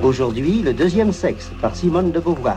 Aujourd'hui, le deuxième sexe, par Simone de Beauvoir.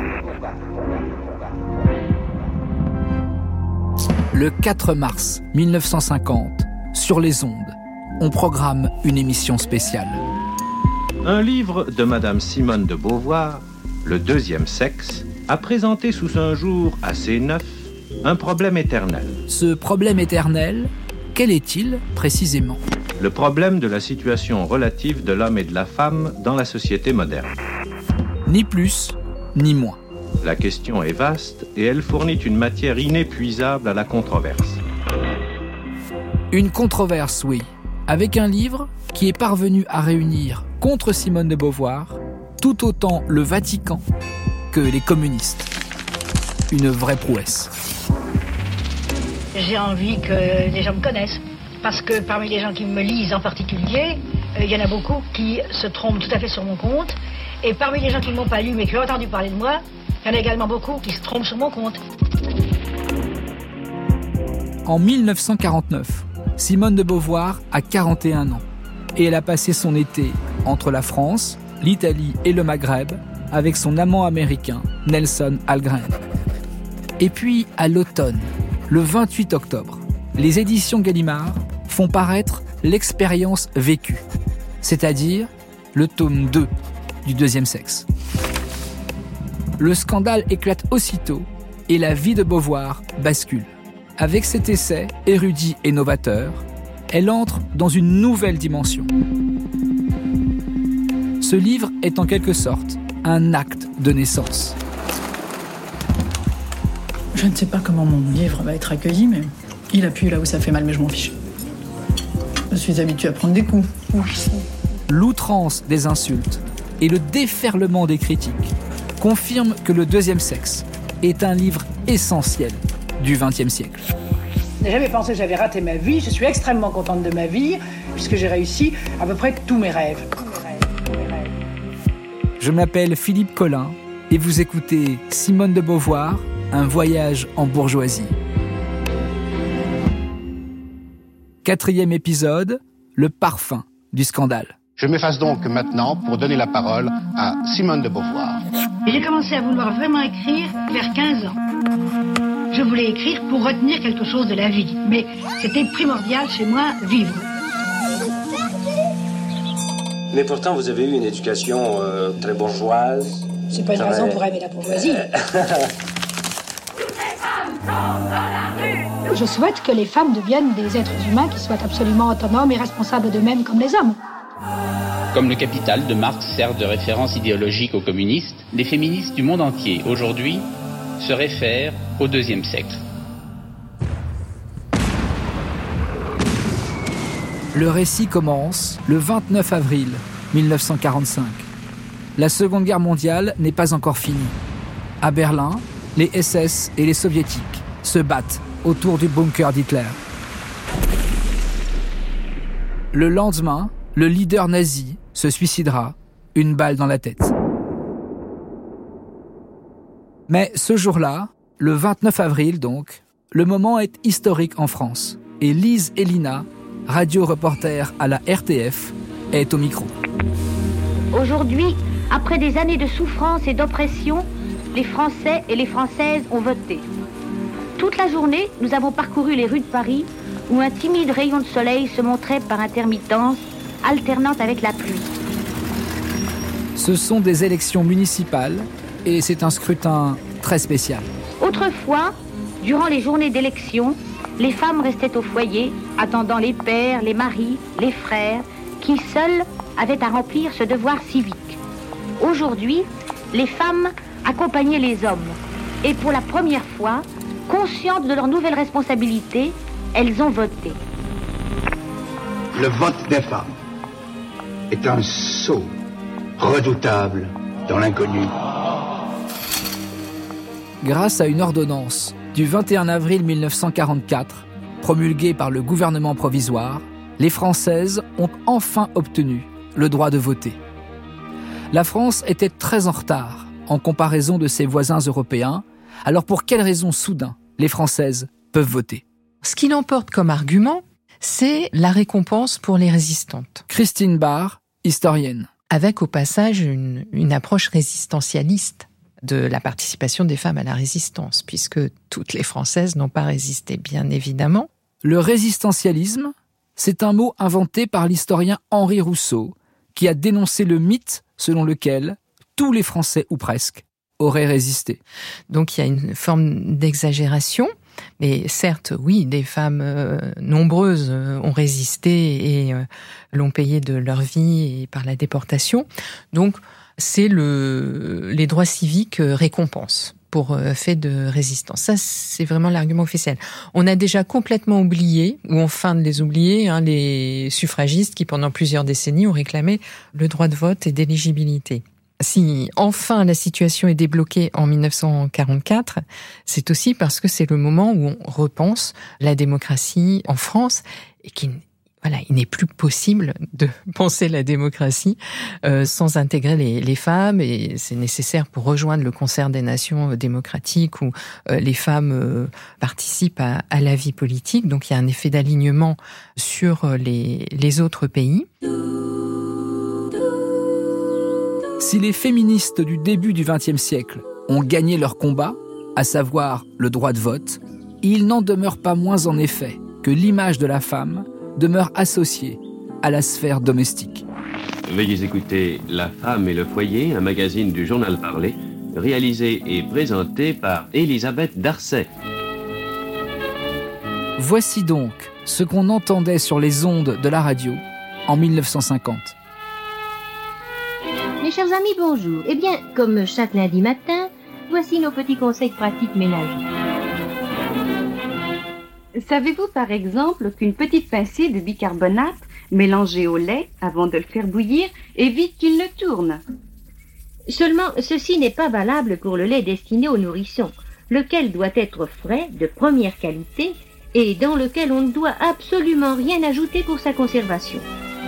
Le 4 mars 1950, sur les ondes, on programme une émission spéciale. Un livre de Madame Simone de Beauvoir, Le deuxième sexe, a présenté sous un jour assez neuf un problème éternel. Ce problème éternel, quel est-il précisément ? Le problème de la situation relative de l'homme et de la femme dans la société moderne. Ni plus, ni moins. La question est vaste et elle fournit une matière inépuisable à la controverse. Une controverse, oui, avec un livre qui est parvenu à réunir contre Simone de Beauvoir tout autant le Vatican que les communistes. Une vraie prouesse. J'ai envie que les gens me connaissent. Parce que parmi les gens qui me lisent en particulier, il y en a beaucoup qui se trompent tout à fait sur mon compte. Et parmi les gens qui ne m'ont pas lu mais qui ont entendu parler de moi, il y en a également beaucoup qui se trompent sur mon compte. En 1949, Simone de Beauvoir a 41 ans. Et elle a passé son été entre la France, l'Italie et le Maghreb avec son amant américain, Nelson Algren. Et puis, à l'automne, le 28 octobre, les éditions Gallimard font paraître l'expérience vécue, c'est-à-dire le tome 2 du deuxième sexe. Le scandale éclate aussitôt et la vie de Beauvoir bascule. Avec cet essai érudit et novateur, elle entre dans une nouvelle dimension. Ce livre est en quelque sorte un acte de naissance. Je ne sais pas comment mon livre va être accueilli, mais il appuie là où ça fait mal, mais je m'en fiche. Je suis habituée à prendre des coups. L'outrance des insultes et le déferlement des critiques confirment que Le deuxième sexe est un livre essentiel du XXe siècle. Je n'ai jamais pensé que j'avais raté ma vie. Je suis extrêmement contente de ma vie, puisque j'ai réussi à peu près tous mes rêves. Je m'appelle Philippe Collin et vous écoutez Simone de Beauvoir, un voyage en bourgeoisie. 4e épisode, le parfum du scandale. Je m'efface donc maintenant pour donner la parole à Simone de Beauvoir. J'ai commencé à vouloir vraiment écrire vers 15 ans. Je voulais écrire pour retenir quelque chose de la vie, mais c'était primordial chez moi, vivre. Mais pourtant, vous avez eu une éducation très bourgeoise. C'est pas une raison pour aimer la bourgeoisie. Je souhaite que les femmes deviennent des êtres humains qui soient absolument autonomes et responsables d'eux-mêmes comme les hommes. Comme le Capital de Marx sert de référence idéologique aux communistes, les féministes du monde entier, aujourd'hui, se réfèrent au deuxième sexe. Le récit commence le 29 avril 1945. La Seconde Guerre mondiale n'est pas encore finie. À Berlin, les SS et les Soviétiques se battent autour du bunker d'Hitler. Le lendemain, le leader nazi se suicidera, une balle dans la tête. Mais ce jour-là, le 29 avril donc, le moment est historique en France. Et Lise Hélina, radio-reporter à la RTF, est au micro. Aujourd'hui, après des années de souffrance et d'oppression, les Français et les Françaises ont voté. Toute la journée, nous avons parcouru les rues de Paris où un timide rayon de soleil se montrait par intermittence, alternant avec la pluie. Ce sont des élections municipales et c'est un scrutin très spécial. Autrefois, durant les journées d'élection, les femmes restaient au foyer, attendant les pères, les maris, les frères, qui seuls avaient à remplir ce devoir civique. Aujourd'hui, les femmes accompagnaient les hommes. Et pour la première fois, conscientes de leurs nouvelles responsabilités, elles ont voté. Le vote des femmes est un saut redoutable dans l'inconnu. Grâce à une ordonnance du 21 avril 1944, promulguée par le gouvernement provisoire, les Françaises ont enfin obtenu le droit de voter. La France était très en retard en comparaison de ses voisins européens. Alors pour quelles raisons soudain les Françaises peuvent voter ? Ce qui l'emporte comme argument, c'est la récompense pour les résistantes. Christine Barr, historienne. avec au passage une approche résistentialiste de la participation des femmes à la résistance, puisque toutes les Françaises n'ont pas résisté, bien évidemment. Le résistentialisme, c'est un mot inventé par l'historien Henri Rousseau, qui a dénoncé le mythe selon lequel tous les Français, ou presque, auraient résisté. Donc il y a une forme d'exagération, mais certes, oui, des femmes nombreuses ont résisté et l'ont payé de leur vie et par la déportation. Donc c'est les droits civiques récompensent pour fait de résistance. Ça, c'est vraiment l'argument officiel. On a déjà complètement oublié, ou on feint de les oublier, les suffragistes qui, pendant plusieurs décennies, ont réclamé le droit de vote et d'éligibilité. Si enfin la situation est débloquée en 1944, c'est aussi parce que c'est le moment où on repense la démocratie en France et il n'est plus possible de penser la démocratie sans intégrer les femmes, et c'est nécessaire pour rejoindre le concert des nations démocratiques où les femmes participent à la vie politique. Donc il y a un effet d'alignement sur les autres pays. Si les féministes du début du XXe siècle ont gagné leur combat, à savoir le droit de vote, il n'en demeure pas moins en effet que l'image de la femme demeure associée à la sphère domestique. Veuillez écouter La femme et le foyer, un magazine du journal Parlé, réalisé et présenté par Elisabeth Darcet. Voici donc ce qu'on entendait sur les ondes de la radio en 1950. Mes chers amis, bonjour. Eh bien, comme chaque lundi matin, voici nos petits conseils pratiques ménagers. Savez-vous par exemple qu'une petite pincée de bicarbonate mélangée au lait avant de le faire bouillir évite qu'il ne tourne? Seulement, ceci n'est pas valable pour le lait destiné aux nourrissons, lequel doit être frais, de première qualité, et dans lequel on ne doit absolument rien ajouter pour sa conservation.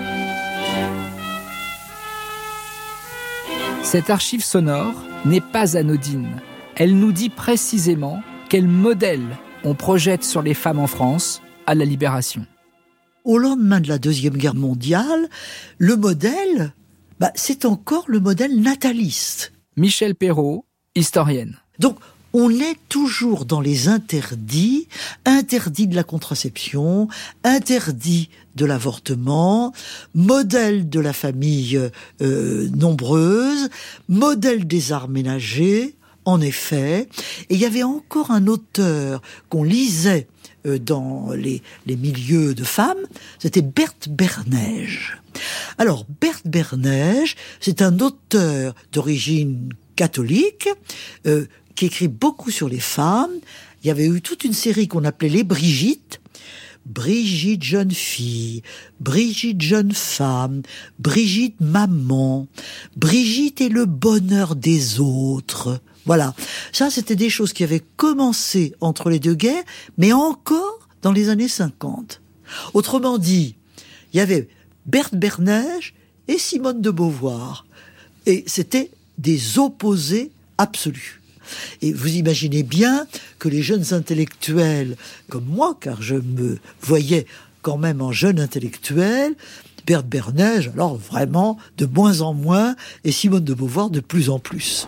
Cette archive sonore n'est pas anodine. Elle nous dit précisément quel modèle on projette sur les femmes en France à la Libération. Au lendemain de la Deuxième Guerre mondiale, le modèle, c'est encore le modèle nataliste. Michel Perrault, historienne. Donc, on est toujours dans les interdits de la contraception, interdits de l'avortement, modèle de la famille nombreuse, modèle des arts ménagers, en effet. Et il y avait encore un auteur qu'on lisait dans les milieux de femmes, c'était Berthe Bernège. Alors, Berthe Bernège, c'est un auteur d'origine catholique, qui écrit beaucoup sur les femmes. Il y avait eu toute une série qu'on appelait les Brigitte. Brigitte jeune fille, Brigitte jeune femme, Brigitte maman, Brigitte est le bonheur des autres. Voilà. Ça, c'était des choses qui avaient commencé entre les deux guerres, mais encore dans les années 50. Autrement dit, il y avait Berthe Bernège et Simone de Beauvoir. Et c'était des opposés absolus. Et vous imaginez bien que les jeunes intellectuels, comme moi, car je me voyais quand même en jeune intellectuel, Berthe Bernège, alors vraiment de moins en moins, et Simone de Beauvoir de plus en plus.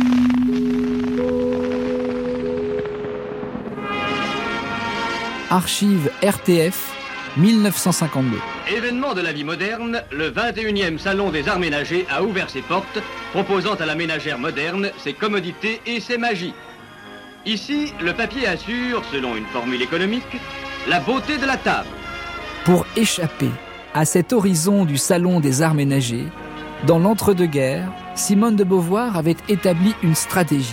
Archives RTF, 1952. Événement de la vie moderne, le 21e Salon des Arts Ménagers a ouvert ses portes, proposant à la ménagère moderne ses commodités et ses magies. Ici, le papier assure, selon une formule économique, la beauté de la table. Pour échapper à cet horizon du Salon des Arts Ménagers, dans l'entre-deux-guerres, Simone de Beauvoir avait établi une stratégie.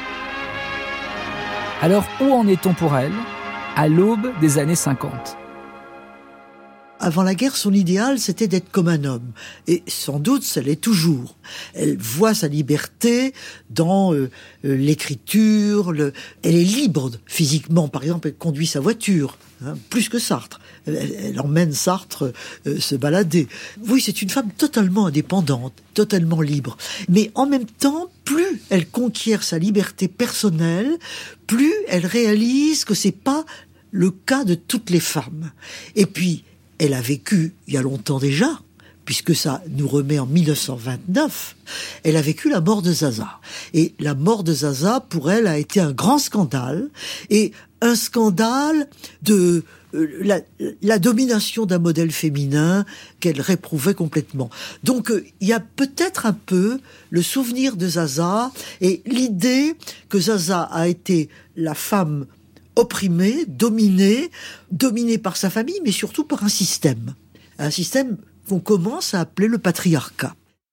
Alors, où en est-on pour elle, à l'aube des années 50 ? Avant la guerre, son idéal, c'était d'être comme un homme. Et sans doute, ça l'est toujours. Elle voit sa liberté dans l'écriture. Elle est libre physiquement. Par exemple, elle conduit sa voiture, plus que Sartre. Elle emmène Sartre se balader. Oui, c'est une femme totalement indépendante, totalement libre. Mais en même temps, plus elle conquiert sa liberté personnelle, plus elle réalise que c'est pas le cas de toutes les femmes. Et puis, elle a vécu, il y a longtemps déjà, puisque ça nous remet en 1929, elle a vécu la mort de Zaza. Et la mort de Zaza, pour elle, a été un grand scandale, et un scandale de la domination d'un modèle féminin qu'elle réprouvait complètement. Donc il y a peut-être un peu le souvenir de Zaza et l'idée que Zaza a été la femme opprimée, dominée par sa famille, mais surtout par un système qu'on commence à appeler le patriarcat.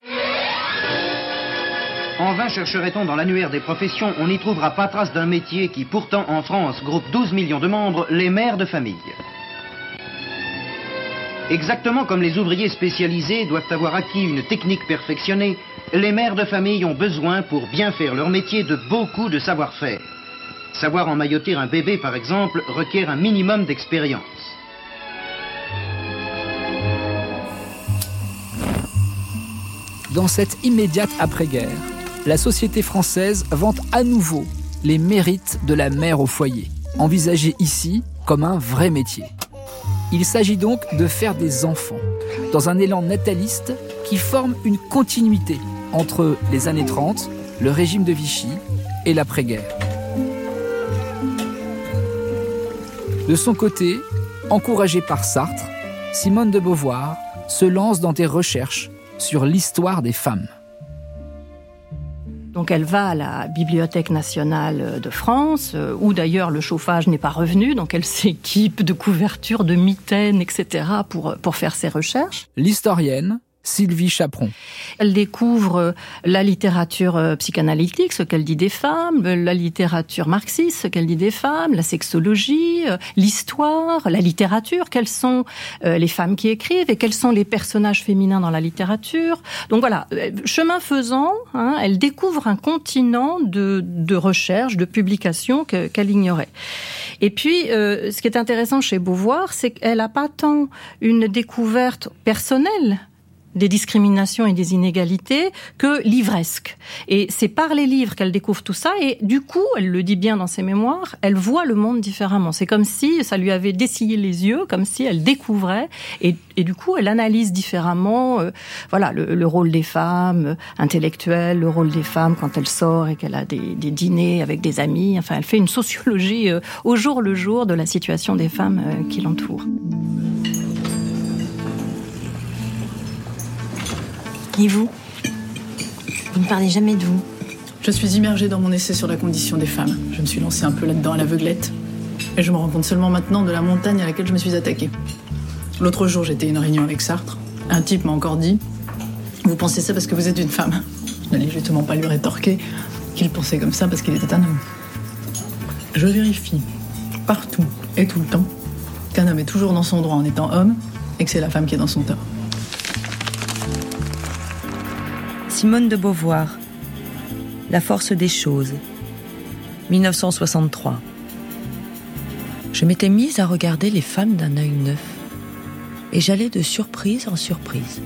En vain chercherait-on dans l'annuaire des professions, on n'y trouvera pas trace d'un métier qui, pourtant, en France, groupe 12 millions de membres, les mères de famille. Exactement comme les ouvriers spécialisés doivent avoir acquis une technique perfectionnée, les mères de famille ont besoin, pour bien faire leur métier, de beaucoup de savoir-faire. Savoir emmailloter un bébé, par exemple, requiert un minimum d'expérience. Dans cette immédiate après-guerre, la société française vante à nouveau les mérites de la mère au foyer, envisagés ici comme un vrai métier. Il s'agit donc de faire des enfants, dans un élan nataliste qui forme une continuité entre les années 30, le régime de Vichy et l'après-guerre. De son côté, encouragée par Sartre, Simone de Beauvoir se lance dans des recherches sur l'histoire des femmes. Donc elle va à la Bibliothèque nationale de France, où d'ailleurs le chauffage n'est pas revenu, donc elle s'équipe de couvertures, de mitaines, etc. pour faire ses recherches. L'historienne Sylvie Chaperon. Elle découvre la littérature psychanalytique, ce qu'elle dit des femmes, la littérature marxiste, ce qu'elle dit des femmes, la sexologie, l'histoire, la littérature, quelles sont les femmes qui écrivent et quels sont les personnages féminins dans la littérature. Donc voilà, chemin faisant, elle découvre un continent de recherche, de publication qu'elle ignorait. Et puis, ce qui est intéressant chez Beauvoir, c'est qu'elle n'a pas tant une découverte personnelle des discriminations et des inégalités que livresque. Et c'est par les livres qu'elle découvre tout ça, et du coup, elle le dit bien dans ses mémoires, elle voit le monde différemment. C'est comme si ça lui avait dessillé les yeux, comme si elle découvrait, et du coup, elle analyse différemment le rôle des femmes intellectuelles, le rôle des femmes quand elle sort et qu'elle a des dîners avec des amis. Enfin, elle fait une sociologie au jour le jour de la situation des femmes qui l'entourent. Et vous ? Vous ne parlez jamais de vous ? Je suis immergée dans mon essai sur la condition des femmes. Je me suis lancée un peu là-dedans à l'aveuglette. Et je me rends compte seulement maintenant de la montagne à laquelle je me suis attaquée. L'autre jour, j'étais à une réunion avec Sartre. Un type m'a encore dit « Vous pensez ça parce que vous êtes une femme ?» Je n'allais justement pas lui rétorquer qu'il pensait comme ça parce qu'il était un homme. Je vérifie, partout et tout le temps, qu'un homme est toujours dans son droit en étant homme et que c'est la femme qui est dans son tort. Simone de Beauvoir, La force des choses, 1963. Je m'étais mise à regarder les femmes d'un œil neuf, et j'allais de surprise en surprise.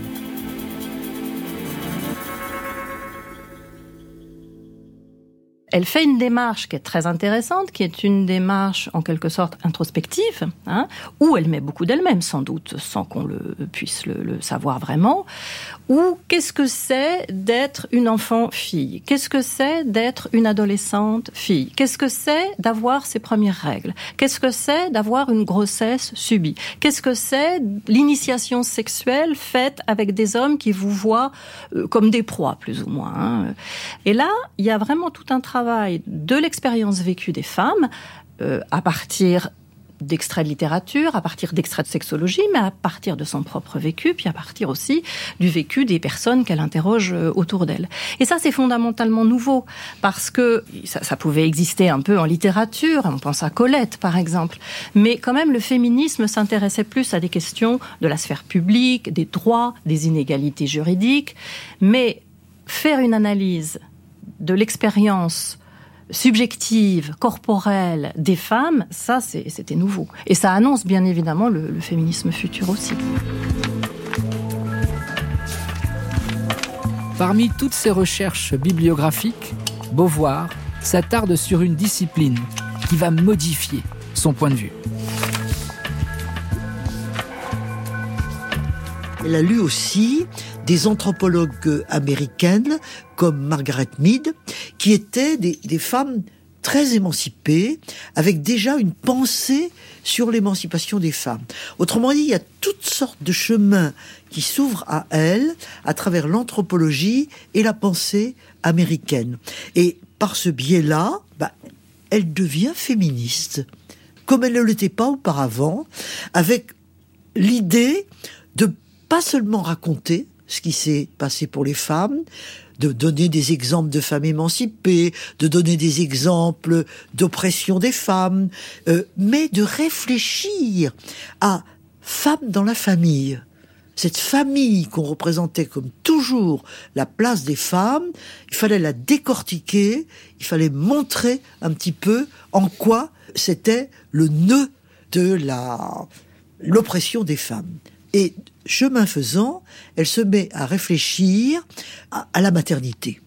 Elle fait une démarche qui est très intéressante, qui est une démarche en quelque sorte introspective, où elle met beaucoup d'elle-même, sans doute, sans qu'on puisse le savoir vraiment. Ou qu'est-ce que c'est d'être une enfant-fille ? Qu'est-ce que c'est d'être une adolescente-fille ? Qu'est-ce que c'est d'avoir ses premières règles ? Qu'est-ce que c'est d'avoir une grossesse subie ? Qu'est-ce que c'est l'initiation sexuelle faite avec des hommes qui vous voient comme des proies, plus ou moins. Et là, il y a vraiment tout un travail de l'expérience vécue des femmes, à partir d'extraits de littérature, à partir d'extraits de sexologie, mais à partir de son propre vécu, puis à partir aussi du vécu des personnes qu'elle interroge autour d'elle. Et ça, c'est fondamentalement nouveau, parce que ça pouvait exister un peu en littérature, on pense à Colette, par exemple, mais quand même, le féminisme s'intéressait plus à des questions de la sphère publique, des droits, des inégalités juridiques, mais faire une analyse de l'expérience subjective, corporelle des femmes, ça c'était nouveau. Et ça annonce bien évidemment le féminisme futur aussi. Parmi toutes ces recherches bibliographiques, Beauvoir s'attarde sur une discipline qui va modifier son point de vue. elle a lu aussi des anthropologues américaines comme Margaret Mead, qui étaient des femmes très émancipées, avec déjà une pensée sur l'émancipation des femmes. Autrement dit, il y a toutes sortes de chemins qui s'ouvrent à elles à travers l'anthropologie et la pensée américaine. Et par ce biais-là, elle devient féministe, comme elle ne l'était pas auparavant, avec l'idée de pas seulement raconter ce qui s'est passé pour les femmes, de donner des exemples de femmes émancipées, de donner des exemples d'oppression des femmes, mais de réfléchir à femmes dans la famille. Cette famille qu'on représentait comme toujours la place des femmes, il fallait la décortiquer, il fallait montrer un petit peu en quoi c'était le nœud de l'oppression des femmes. Et chemin faisant, elle se met à réfléchir à la maternité.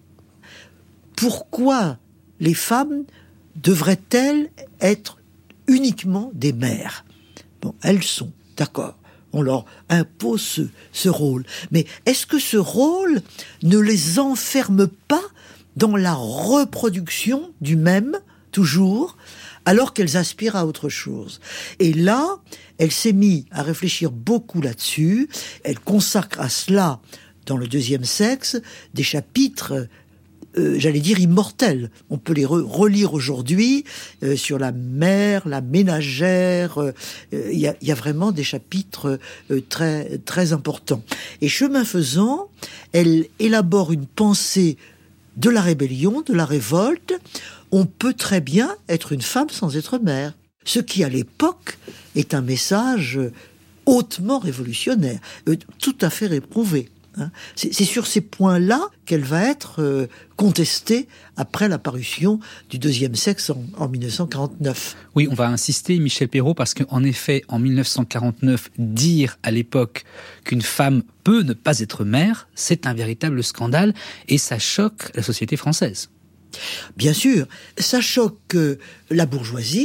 Pourquoi les femmes devraient-elles être uniquement des mères ? Bon, elles sont, d'accord, on leur impose ce rôle. Mais est-ce que ce rôle ne les enferme pas dans la reproduction du même, toujours, alors qu'elles aspirent à autre chose? Et là, elle s'est mise à réfléchir beaucoup là-dessus. Elle consacre à cela, dans le deuxième sexe, des chapitres, j'allais dire immortels. On peut les relire aujourd'hui sur la mère, la ménagère. Il y a vraiment des chapitres très, très importants. Et chemin faisant, elle élabore une pensée de la rébellion, de la révolte. On peut très bien être une femme sans être mère. Ce qui, à l'époque, est un message hautement révolutionnaire, tout à fait réprouvé. C'est sur ces points-là qu'elle va être contestée après la parution du deuxième sexe en 1949. Oui, on va insister, Michel Perrault, parce qu'en effet, en 1949, dire à l'époque qu'une femme peut ne pas être mère, c'est un véritable scandale et ça choque la société française. Bien sûr, ça choque la bourgeoisie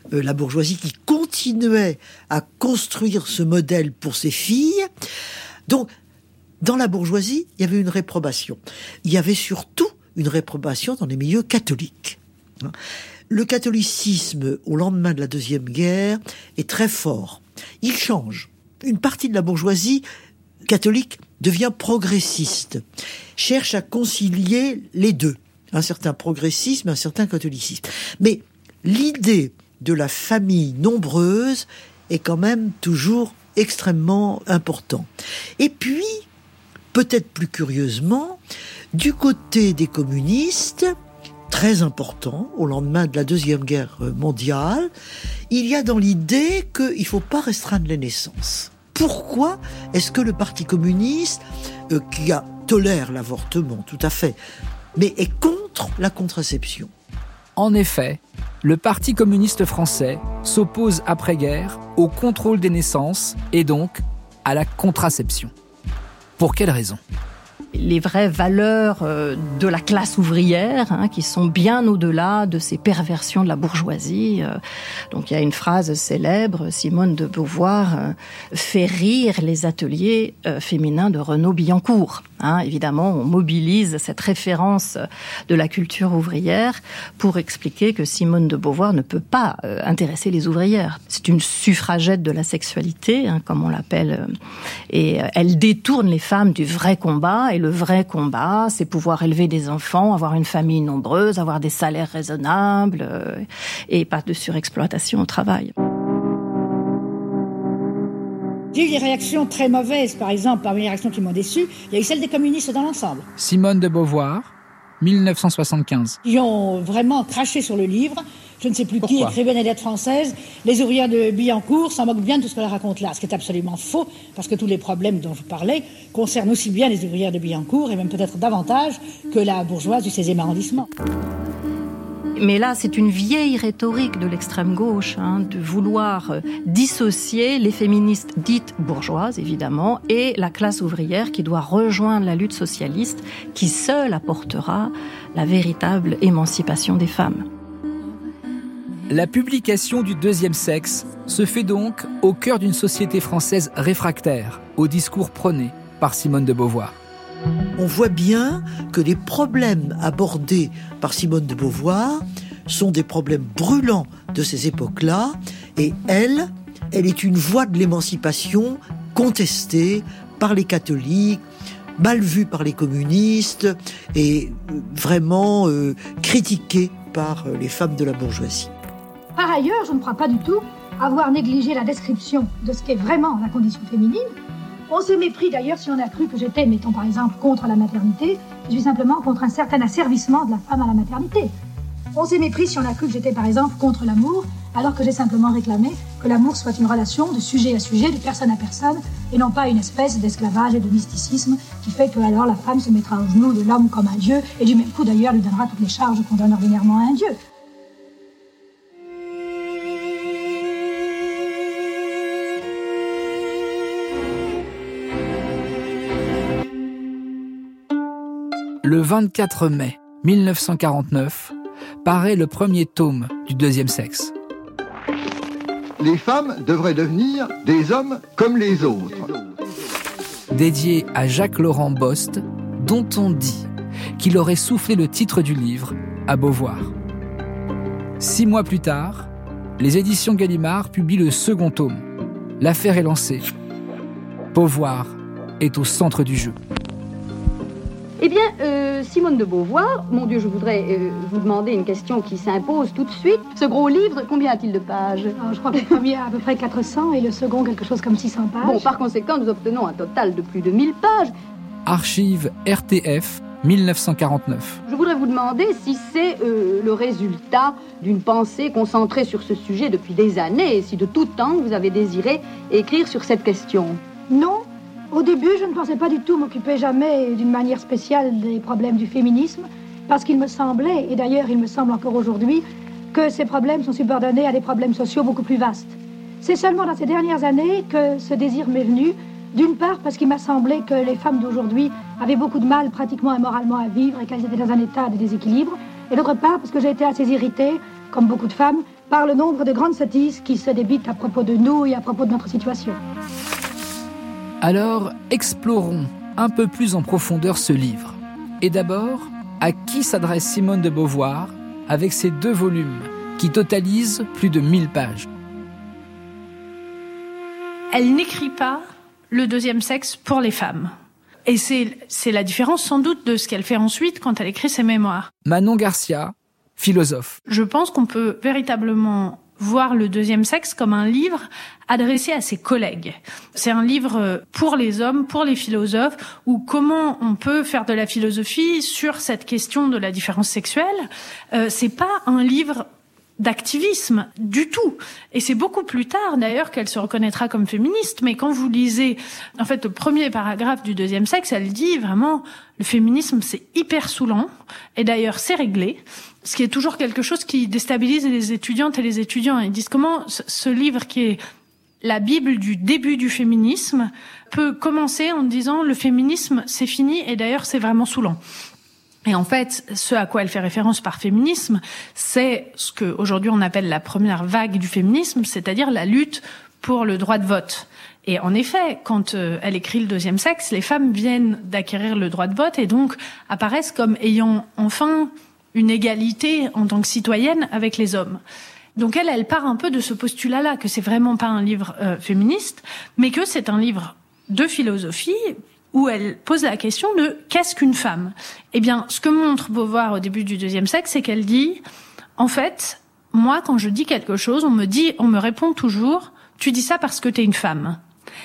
qui continuait à construire ce modèle pour ses filles. Donc, dans la bourgeoisie, il y avait une réprobation. Il y avait surtout une réprobation dans les milieux catholiques. Le catholicisme, au lendemain de la Deuxième Guerre, est très fort. Il change. Une partie de la bourgeoisie catholique devient progressiste, cherche à concilier les deux. Un certain progressisme, un certain catholicisme. Mais l'idée de la famille nombreuse est quand même toujours extrêmement important. Et puis, peut-être plus curieusement, du côté des communistes, très important, au lendemain de la Deuxième Guerre mondiale, il y a dans l'idée qu'il ne faut pas restreindre les naissances. Pourquoi est-ce que le Parti communiste, qui tolère l'avortement, tout à fait, mais est contre la contraception? En effet, le Parti communiste français s'oppose après-guerre au contrôle des naissances et donc à la contraception. Pour quelle raison ? Les vraies valeurs de la classe ouvrière, qui sont bien au-delà de ces perversions de la bourgeoisie. Donc il y a une phrase célèbre, Simone de Beauvoir fait rire les ateliers féminins de Renaud Billancourt. Évidemment, on mobilise cette référence de la culture ouvrière pour expliquer que Simone de Beauvoir ne peut pas intéresser les ouvrières. C'est une suffragette de la sexualité, comme on l'appelle, et elle détourne les femmes du vrai combat. Et le vrai combat, c'est pouvoir élever des enfants, avoir une famille nombreuse, avoir des salaires raisonnables et pas de surexploitation au travail. J'ai eu des réactions très mauvaises, par exemple, parmi les réactions qui m'ont déçue, il y a eu celle des communistes dans l'ensemble. Simone de Beauvoir, 1975. Ils ont vraiment craché sur le livre. Je ne sais plus qui écrivait des lettres françaises. Les ouvrières de Billancourt s'en moquent bien de tout ce qu'elle raconte là, ce qui est absolument faux, parce que tous les problèmes dont je vous parlais concernent aussi bien les ouvrières de Billancourt, et même peut-être davantage que la bourgeoise du 16e arrondissement. Mais là, c'est une vieille rhétorique de l'extrême gauche, de vouloir dissocier les féministes dites bourgeoises, évidemment, et la classe ouvrière qui doit rejoindre la lutte socialiste, qui seule apportera la véritable émancipation des femmes. La publication du deuxième sexe se fait donc au cœur d'une société française réfractaire au discours prôné par Simone de Beauvoir. On voit bien que les problèmes abordés par Simone de Beauvoir sont des problèmes brûlants de ces époques-là, et elle est une voix de l'émancipation contestée par les catholiques, mal vue par les communistes et vraiment critiquée par les femmes de la bourgeoisie. Par ailleurs, je ne crois pas du tout avoir négligé la description de ce qu'est vraiment la condition féminine. On s'est mépris d'ailleurs si on a cru que j'étais, mettons par exemple, contre la maternité. Je suis simplement contre un certain asservissement de la femme à la maternité. On s'est mépris si on a cru que j'étais par exemple contre l'amour, alors que j'ai simplement réclamé que l'amour soit une relation de sujet à sujet, de personne à personne, et non pas une espèce d'esclavage et de mysticisme qui fait que alors la femme se mettra au genou de l'homme comme un dieu, et du même coup d'ailleurs lui donnera toutes les charges qu'on donne ordinairement à un dieu. Le 24 mai 1949 paraît le premier tome du deuxième sexe. Les femmes devraient devenir des hommes comme les autres. Dédié à Jacques-Laurent Bost, dont on dit qu'il aurait soufflé le titre du livre à Beauvoir. 6 mois plus tard, les éditions Gallimard publient le second tome. L'affaire est lancée. Beauvoir est au centre du jeu. Eh bien, Simone de Beauvoir, mon Dieu, je voudrais vous demander une question qui s'impose tout de suite. Ce gros livre, combien a-t-il de pages ? Je crois que le premier a à peu près 400 et le second quelque chose comme 600 pages. Bon, par conséquent, nous obtenons un total de plus de 1000 pages. Archives RTF, 1949. Je voudrais vous demander si c'est le résultat d'une pensée concentrée sur ce sujet depuis des années et si de tout temps vous avez désiré écrire sur cette question. Non. Au début, je ne pensais pas du tout m'occuper jamais d'une manière spéciale des problèmes du féminisme, parce qu'il me semblait, et d'ailleurs il me semble encore aujourd'hui, que ces problèmes sont subordonnés à des problèmes sociaux beaucoup plus vastes. C'est seulement dans ces dernières années que ce désir m'est venu, d'une part parce qu'il m'a semblé que les femmes d'aujourd'hui avaient beaucoup de mal pratiquement et moralement à vivre et qu'elles étaient dans un état de déséquilibre, et d'autre part parce que j'ai été assez irritée, comme beaucoup de femmes, par le nombre de grandes sottises qui se débitent à propos de nous et à propos de notre situation. Alors, explorons un peu plus en profondeur ce livre. Et d'abord, à qui s'adresse Simone de Beauvoir avec ses 2 volumes qui totalisent plus de 1000 pages. Elle n'écrit pas le deuxième sexe pour les femmes. Et c'est la différence sans doute de ce qu'elle fait ensuite quand elle écrit ses mémoires. Manon Garcia, philosophe. Je pense qu'on peut véritablement voir le deuxième sexe comme un livre adressé à ses collègues. C'est un livre pour les hommes, pour les philosophes, où comment on peut faire de la philosophie sur cette question de la différence sexuelle. C'est pas un livre d'activisme du tout. Et c'est beaucoup plus tard, d'ailleurs, qu'elle se reconnaîtra comme féministe. Mais quand vous lisez, en fait, le premier paragraphe du deuxième sexe, elle dit vraiment, le féminisme, c'est hyper saoulant. Et d'ailleurs, c'est réglé. Ce qui est toujours quelque chose qui déstabilise les étudiantes et les étudiants. Ils disent comment ce livre qui est la Bible du début du féminisme peut commencer en disant le féminisme, c'est fini et d'ailleurs, c'est vraiment saoulant. Et en fait, ce à quoi elle fait référence par féminisme, c'est ce qu'aujourd'hui on appelle la première vague du féminisme, c'est-à-dire la lutte pour le droit de vote. Et en effet, quand elle écrit le deuxième sexe, les femmes viennent d'acquérir le droit de vote et donc apparaissent comme ayant enfin une égalité en tant que citoyenne avec les hommes. Donc elle part un peu de ce postulat-là, que c'est vraiment pas un livre féministe, mais que c'est un livre de philosophie où elle pose la question de qu'est-ce qu'une femme ? Eh bien, ce que montre Beauvoir au début du deuxième sexe, c'est qu'elle dit, en fait, moi, quand je dis quelque chose, on me répond toujours, tu dis ça parce que t'es une femme.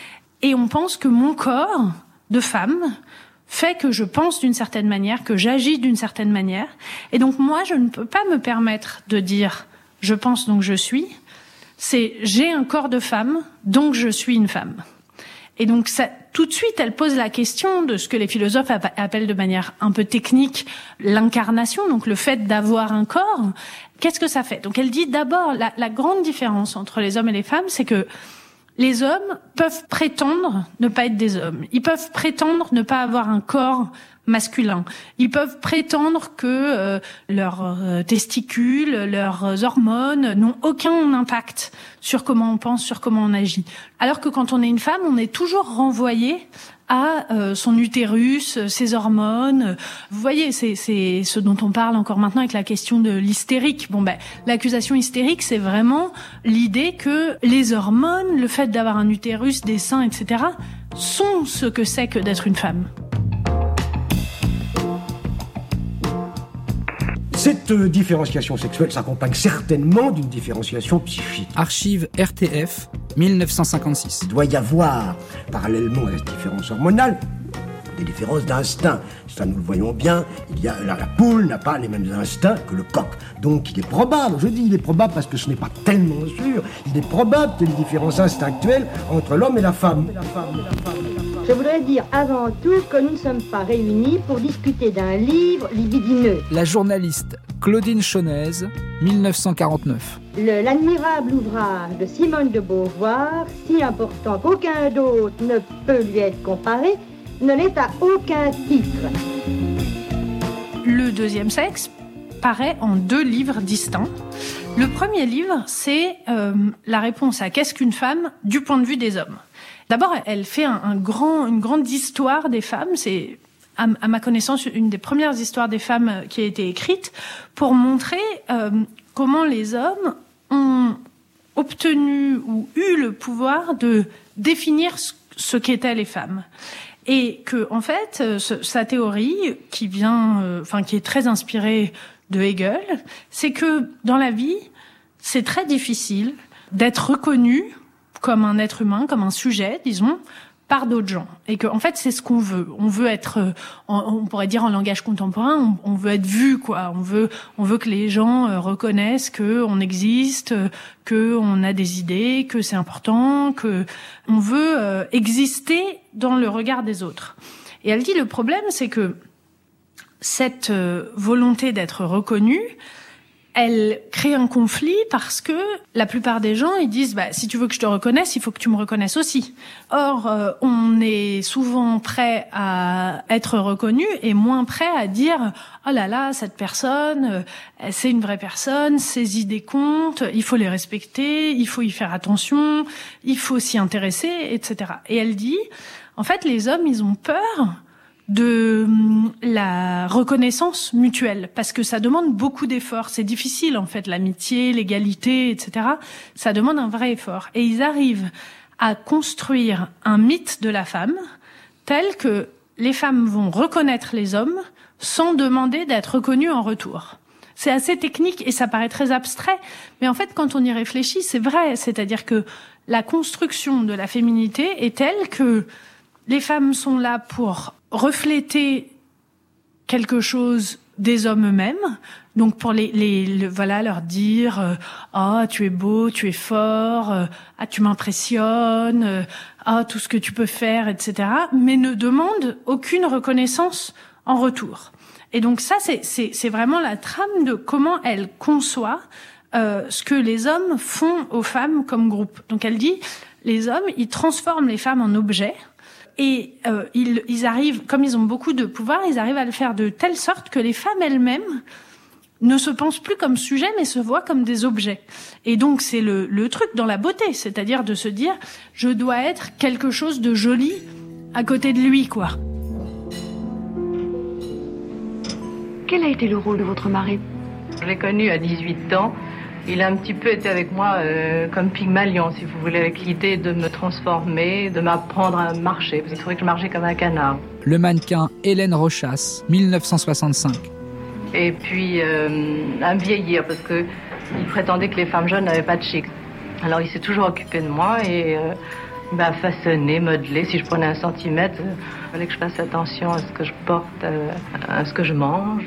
Et on pense que mon corps de femme fait que je pense d'une certaine manière, que j'agis d'une certaine manière. Et donc moi, je ne peux pas me permettre de dire « je pense donc je suis ». C'est « j'ai un corps de femme, donc je suis une femme ». Et donc ça, tout de suite, elle pose la question de ce que les philosophes appellent de manière un peu technique l'incarnation, donc le fait d'avoir un corps. Qu'est-ce que ça fait ? Donc elle dit d'abord, la grande différence entre les hommes et les femmes, c'est que les hommes peuvent prétendre ne pas être des hommes. Ils peuvent prétendre ne pas avoir un corps masculin. Ils peuvent prétendre que leurs testicules, leurs hormones n'ont aucun impact sur comment on pense, sur comment on agit. Alors que quand on est une femme, on est toujours renvoyé à son utérus, ses hormones. Vous voyez, c'est ce dont on parle encore maintenant avec la question de l'hystérique. L'accusation hystérique, c'est vraiment l'idée que les hormones, le fait d'avoir un utérus, des seins, etc., sont ce que c'est que d'être une femme. Cette différenciation sexuelle s'accompagne certainement d'une différenciation psychique. Archive RTF, 1956. Il doit y avoir, parallèlement à la différence hormonale, des différences d'instinct. Ça, nous le voyons bien, la poule n'a pas les mêmes instincts que le coq. Donc il est probable, je dis il est probable parce que ce n'est pas tellement sûr, il est probable qu'il y ait une différence instinctuelle entre l'homme et la femme. Je voudrais dire avant tout que nous ne sommes pas réunis pour discuter d'un livre libidineux. La journaliste Claudine Chaunaise, 1949. L'admirable ouvrage de Simone de Beauvoir, si important qu'aucun d'autre ne peut lui être comparé, ne l'est à aucun titre. Le deuxième sexe paraît en 2 livres distincts. Le premier livre, c'est la réponse à qu'est-ce qu'une femme du point de vue des hommes. D'abord, elle fait une grande histoire des femmes. C'est, à ma connaissance, une des premières histoires des femmes qui a été écrite pour montrer comment les hommes ont obtenu ou eu le pouvoir de définir ce qu'étaient les femmes. Et que, en fait, sa théorie, qui est très inspirée de Hegel, c'est que dans la vie, c'est très difficile d'être reconnu comme un être humain, comme un sujet, disons, par d'autres gens. Et que, en fait, c'est ce qu'on veut. On veut être, on pourrait dire en langage contemporain, on veut être vu, quoi. On veut que les gens reconnaissent que on existe, que on a des idées, que c'est important, que on veut exister dans le regard des autres. Et elle dit le problème, c'est que cette volonté d'être reconnue, elle crée un conflit parce que la plupart des gens, ils disent si tu veux que je te reconnaisse, il faut que tu me reconnaisses aussi. Or, on est souvent prêt à être reconnu et moins prêt à dire oh là là, cette personne, c'est une vraie personne, ses idées comptent, il faut les respecter, il faut y faire attention, il faut s'y intéresser, etc. Et elle dit, en fait, les hommes, ils ont peur de la reconnaissance mutuelle, parce que ça demande beaucoup d'efforts. C'est difficile, en fait, l'amitié, l'égalité, etc. Ça demande un vrai effort. Et ils arrivent à construire un mythe de la femme tel que les femmes vont reconnaître les hommes sans demander d'être reconnues en retour. C'est assez technique et ça paraît très abstrait, mais en fait, quand on y réfléchit, c'est vrai. C'est-à-dire que la construction de la féminité est telle que les femmes sont là pour refléter quelque chose des hommes eux-mêmes, donc pour leur dire tu es beau, tu es fort, tu m'impressionnes, tout ce que tu peux faire, etc. Mais ne demandent aucune reconnaissance en retour. Et donc ça, c'est vraiment la trame de comment elle conçoit ce que les hommes font aux femmes comme groupe. Donc elle dit, les hommes, ils transforment les femmes en objets. Et ils arrivent, comme ils ont beaucoup de pouvoir, ils arrivent à le faire de telle sorte que les femmes elles-mêmes ne se pensent plus comme sujets, mais se voient comme des objets. Et donc c'est le truc dans la beauté, c'est-à-dire de se dire je dois être quelque chose de joli à côté de lui, quoi. Quel a été le rôle de votre mari? Je l'ai connu à 18 ans. Il a un petit peu été avec moi comme Pygmalion, si vous voulez, avec l'idée de me transformer, de m'apprendre à marcher. Il trouvait que je marchais comme un canard. Le mannequin Hélène Rochas, 1965. Et puis, à me vieillir, parce que il prétendait que les femmes jeunes n'avaient pas de chic. Alors, il s'est toujours occupé de moi et m'a façonné, modelé. Si je prenais 1 centimètre, il fallait que je fasse attention à ce que je porte, à ce que je mange.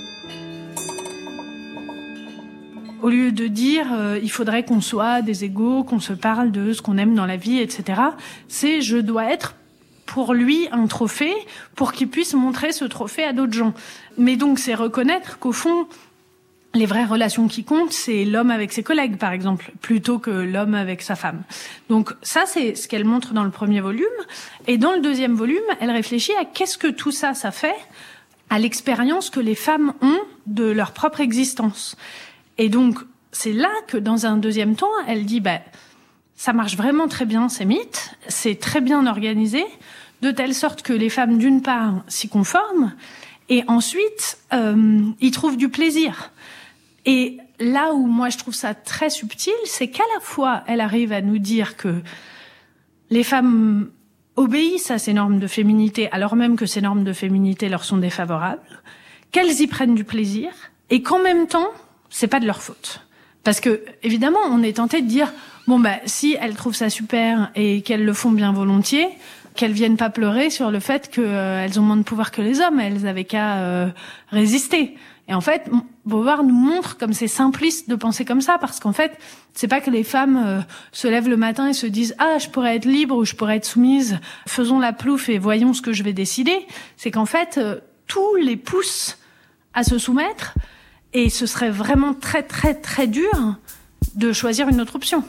Au lieu de dire il faudrait qu'on soit des égaux, qu'on se parle de ce qu'on aime dans la vie, etc., c'est je dois être pour lui un trophée pour qu'il puisse montrer ce trophée à d'autres gens. Mais donc c'est reconnaître qu'au fond, les vraies relations qui comptent, c'est l'homme avec ses collègues, par exemple, plutôt que l'homme avec sa femme. Donc ça, c'est ce qu'elle montre dans le premier volume. Et dans le deuxième volume, elle réfléchit à qu'est-ce que tout ça fait à l'expérience que les femmes ont de leur propre existence. Et donc, c'est là que, dans un deuxième temps, elle dit, ça marche vraiment très bien, ces mythes, c'est très bien organisé, de telle sorte que les femmes, d'une part, s'y conforment, et ensuite, y trouvent du plaisir. Et là où moi je trouve ça très subtil, c'est qu'à la fois elle arrive à nous dire que les femmes obéissent à ces normes de féminité, alors même que ces normes de féminité leur sont défavorables, qu'elles y prennent du plaisir, et qu'en même temps, c'est pas de leur faute. Parce que, évidemment, on est tenté de dire, si elles trouvent ça super et qu'elles le font bien volontiers, qu'elles viennent pas pleurer sur le fait qu'elles ont moins de pouvoir que les hommes, elles avaient qu'à résister. Et en fait, Beauvoir nous montre comme c'est simpliste de penser comme ça, parce qu'en fait, c'est pas que les femmes se lèvent le matin et se disent « Ah, je pourrais être libre ou je pourrais être soumise, faisons la plouffe et voyons ce que je vais décider ». C'est qu'en fait, tout les pousse à se soumettre, et ce serait vraiment très très très dur de choisir une autre option.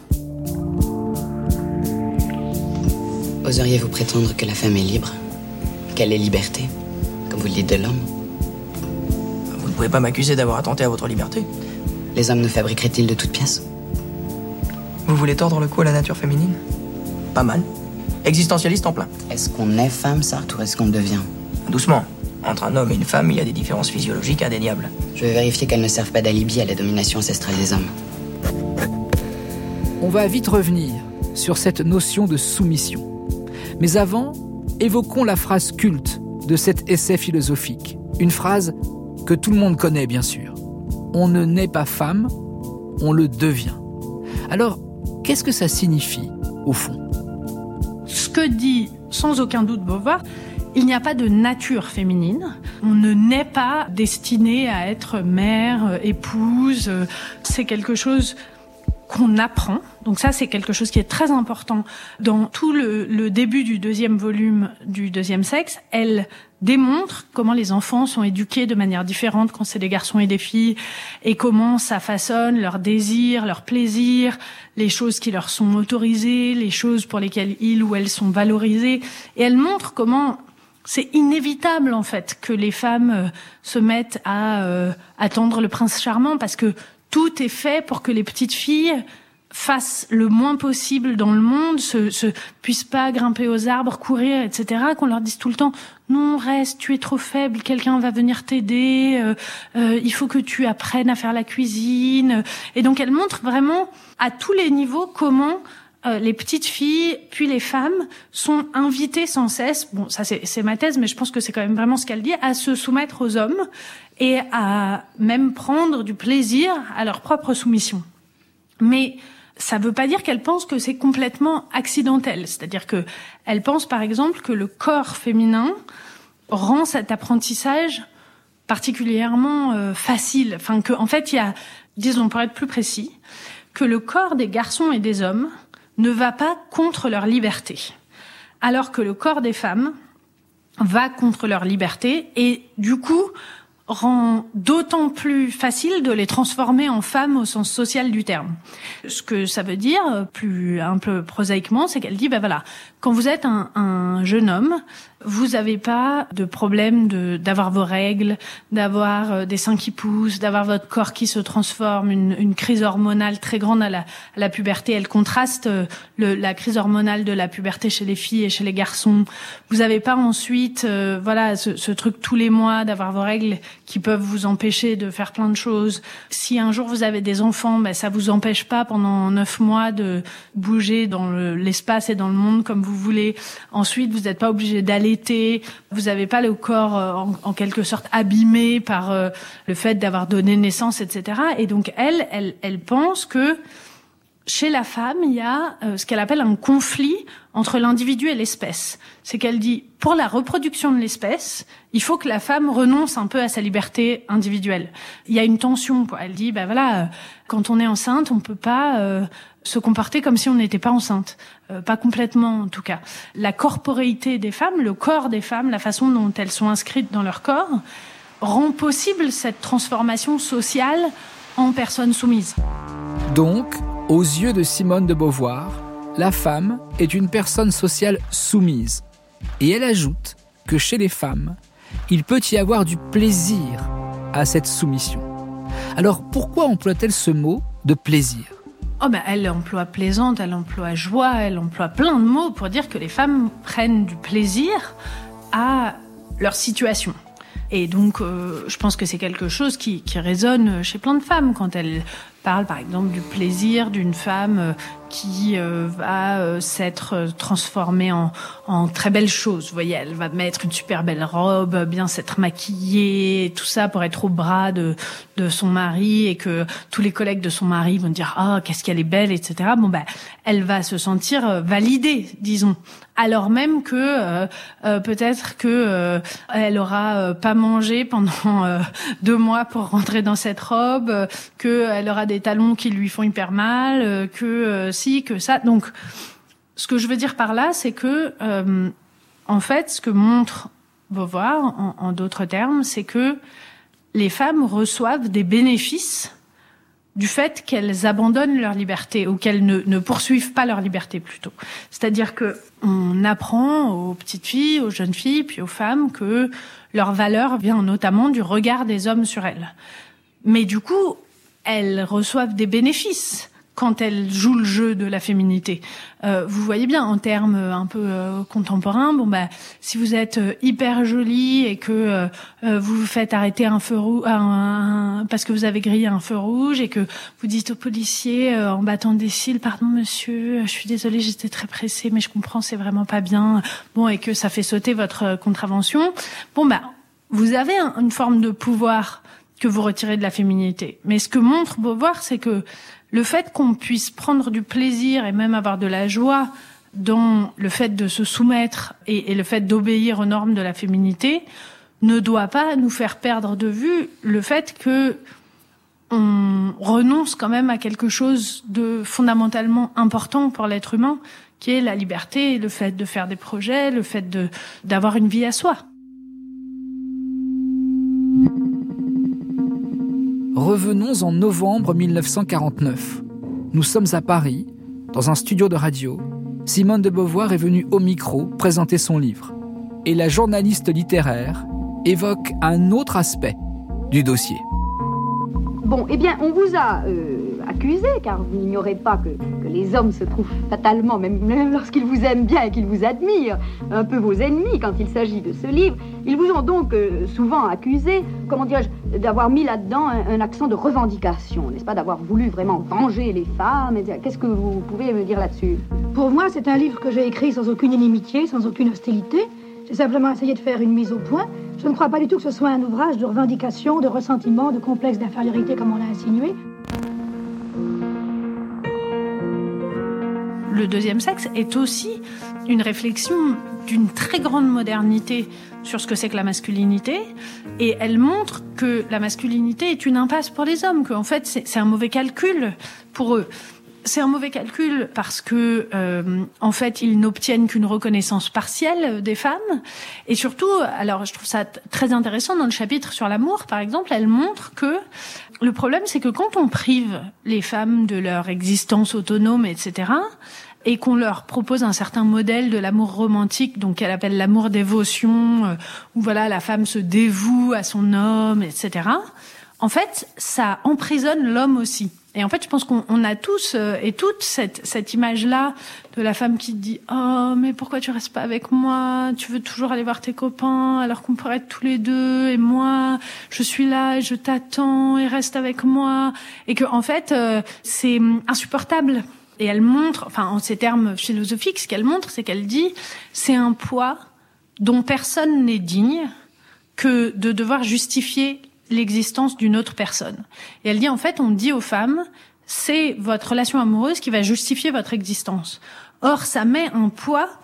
Oseriez-vous prétendre que la femme est libre, qu'elle est liberté, comme vous le dites de l'homme ? Vous ne pouvez pas m'accuser d'avoir attenté à votre liberté. Les hommes nous fabriqueraient-ils de toutes pièces ? Vous voulez tordre le cou à la nature féminine ? Pas mal. Existentialiste en plein. Est-ce qu'on est femme, Sartre, ou est-ce qu'on le devient ? Doucement. Entre un homme et une femme, il y a des différences physiologiques indéniables. Je vais vérifier qu'elles ne servent pas d'alibi à la domination ancestrale des hommes. On va vite revenir sur cette notion de soumission. Mais avant, évoquons la phrase culte de cet essai philosophique. Une phrase que tout le monde connaît, bien sûr. On ne naît pas femme, on le devient. Alors, qu'est-ce que ça signifie, au fond ? Ce que dit sans aucun doute Beauvoir, il n'y a pas de nature féminine. On ne naît pas destiné à être mère, épouse. C'est quelque chose qu'on apprend. Donc ça, c'est quelque chose qui est très important. Dans tout le début du deuxième volume du Deuxième Sexe, elle démontre comment les enfants sont éduqués de manière différente quand c'est des garçons et des filles, et comment ça façonne leurs désirs, leurs plaisirs, les choses qui leur sont autorisées, les choses pour lesquelles ils ou elles sont valorisés. Et elle montre comment c'est inévitable, en fait, que les femmes se mettent à attendre le prince charmant, parce que tout est fait pour que les petites filles fassent le moins possible dans le monde, puissent pas grimper aux arbres, courir, etc., qu'on leur dise tout le temps « Non, reste, tu es trop faible, quelqu'un va venir t'aider, il faut que tu apprennes à faire la cuisine ». Et donc elle montre vraiment à tous les niveaux comment les petites filles, puis les femmes, sont invitées sans cesse, bon, ça c'est ma thèse, mais je pense que c'est quand même vraiment ce qu'elle dit, à se soumettre aux hommes et à même prendre du plaisir à leur propre soumission. Mais ça veut pas dire qu'elle pense que c'est complètement accidentel. C'est-à-dire que elle pense, par exemple, que le corps féminin rend cet apprentissage particulièrement facile. Enfin, que, en fait, il y a, disons, pour être plus précis, que le corps des garçons et des hommes ne va pas contre leur liberté, alors que le corps des femmes va contre leur liberté, et du coup rend d'autant plus facile de les transformer en femmes au sens social du terme. Ce que ça veut dire, un peu prosaïquement, c'est qu'elle dit, voilà, quand vous êtes un jeune homme, vous avez pas de problème d'avoir vos règles, d'avoir des seins qui poussent, d'avoir votre corps qui se transforme, une crise hormonale très grande à la puberté. Elle contraste la crise hormonale de la puberté chez les filles et chez les garçons. Vous avez pas ensuite, ce truc tous les mois d'avoir vos règles qui peuvent vous empêcher de faire plein de choses. Si un jour vous avez des enfants, ça vous empêche pas pendant 9 mois de bouger dans l'espace et dans le monde comme vous voulez. Ensuite, vous n'êtes pas obligé d'allaiter. Vous n'avez pas le corps en quelque sorte abîmé par le fait d'avoir donné naissance, etc. Et donc elle pense que chez la femme, il y a ce qu'elle appelle un conflit entre l'individu et l'espèce. C'est qu'elle dit, pour la reproduction de l'espèce, il faut que la femme renonce un peu à sa liberté individuelle. Il y a une tension, quoi. Elle dit, quand on est enceinte, on peut pas se comporter comme si on n'était pas enceinte. Pas complètement, en tout cas. La corporéité des femmes, le corps des femmes, la façon dont elles sont inscrites dans leur corps, rend possible cette transformation sociale en personne soumise. Donc, aux yeux de Simone de Beauvoir, la femme est une personne sociale soumise. Et elle ajoute que chez les femmes, il peut y avoir du plaisir à cette soumission. Alors, pourquoi emploie-t-elle ce mot de plaisir ? Elle emploie plaisante, elle emploie joie, elle emploie plein de mots pour dire que les femmes prennent du plaisir à leur situation. Et donc, je pense que c'est quelque chose qui résonne chez plein de femmes quand elles parlent, par exemple, du plaisir d'une femme qui va s'être transformée en très belle chose. Vous voyez, elle va mettre une super belle robe, bien s'être maquillée, tout ça pour être au bras de son mari et que tous les collègues de son mari vont dire « Ah, qu'est-ce qu'elle est belle », etc. Elle va se sentir validée, disons. Alors même que peut-être que elle aura pas mangé pendant 2 mois pour rentrer dans cette robe, que elle aura des talons qui lui font hyper mal, que ci, que ça. Donc, ce que je veux dire par là, c'est que en fait, ce que montre Beauvoir, en d'autres termes, c'est que les femmes reçoivent des bénéfices du fait qu'elles abandonnent leur liberté ou qu'elles ne poursuivent pas leur liberté plutôt. C'est-à-dire que on apprend aux petites filles, aux jeunes filles, puis aux femmes que leur valeur vient notamment du regard des hommes sur elles. Mais du coup, elles reçoivent des bénéfices quand elles jouent le jeu de la féminité. Vous voyez bien, en termes un peu contemporains, si vous êtes hyper jolie et que vous vous faites arrêter un feu rouge, parce que vous avez grillé un feu rouge et que vous dites au policier en battant des cils, pardon monsieur, je suis désolée, j'étais très pressée, mais je comprends, c'est vraiment pas bien. Et que ça fait sauter votre contravention. Vous avez une forme de pouvoir que vous retirez de la féminité. Mais ce que montre Beauvoir, c'est que le fait qu'on puisse prendre du plaisir et même avoir de la joie dans le fait de se soumettre et le fait d'obéir aux normes de la féminité ne doit pas nous faire perdre de vue le fait que on renonce quand même à quelque chose de fondamentalement important pour l'être humain, qui est la liberté, le fait de faire des projets, le fait d'avoir une vie à soi. Revenons en novembre 1949. Nous sommes à Paris, dans un studio de radio. Simone de Beauvoir est venue au micro présenter son livre. Et la journaliste littéraire évoque un autre aspect du dossier. On vous a accusé, car vous n'ignorez pas que les hommes se trouvent fatalement, même lorsqu'ils vous aiment bien et qu'ils vous admirent, un peu vos ennemis quand il s'agit de ce livre. Ils vous ont donc souvent accusé, d'avoir mis là-dedans un accent de revendication, n'est-ce pas, d'avoir voulu vraiment venger les femmes. Qu'est-ce que vous pouvez me dire là-dessus ? Pour moi, c'est un livre que j'ai écrit sans aucune inimitié, sans aucune hostilité. J'ai simplement essayé de faire une mise au point. Je ne crois pas du tout que ce soit un ouvrage de revendication, de ressentiment, de complexe d'infériorité, comme on l'a insinué. Le deuxième sexe est aussi une réflexion d'une très grande modernité sur ce que c'est que la masculinité, et elle montre que la masculinité est une impasse pour les hommes, qu'en fait c'est un mauvais calcul pour eux. C'est un mauvais calcul parce que, en fait, ils n'obtiennent qu'une reconnaissance partielle des femmes. Et surtout, alors je trouve ça très intéressant dans le chapitre sur l'amour, par exemple, elle montre que le problème, c'est que quand on prive les femmes de leur existence autonome, etc., et qu'on leur propose un certain modèle de l'amour romantique, donc qu'elle appelle l'amour dévotion, où la femme se dévoue à son homme, etc., en fait, ça emprisonne l'homme aussi. Et en fait, je pense qu'on a tous et toutes cette image-là de la femme qui dit « Oh, mais pourquoi tu restes pas avec moi ? Tu veux toujours aller voir tes copains alors qu'on pourrait être tous les deux, et moi, je suis là et je t'attends et reste avec moi. » Et que, en fait, c'est insupportable. Et elle montre, en ces termes philosophiques, ce qu'elle montre, c'est qu'elle dit « C'est un poids dont personne n'est digne que de devoir justifier l'existence d'une autre personne. » Et elle dit, en fait, on dit aux femmes, c'est votre relation amoureuse qui va justifier votre existence. Or, ça met un poids